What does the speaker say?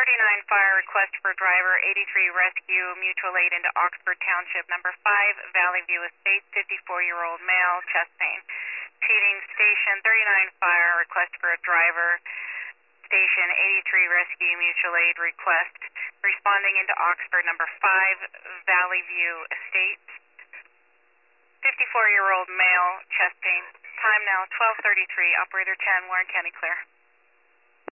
fire request for driver 83 rescue mutual aid into Oxford Township, number 5, Valley View Estates, 54-year-old male, chest pain. Seating station 39 fire request for a driver. Station 83 rescue mutual aid request. Responding into Oxford, number 5, Valley View Estates, 54-year-old male, chest pain. Time now 12:33. Operator 10, Warren County clear.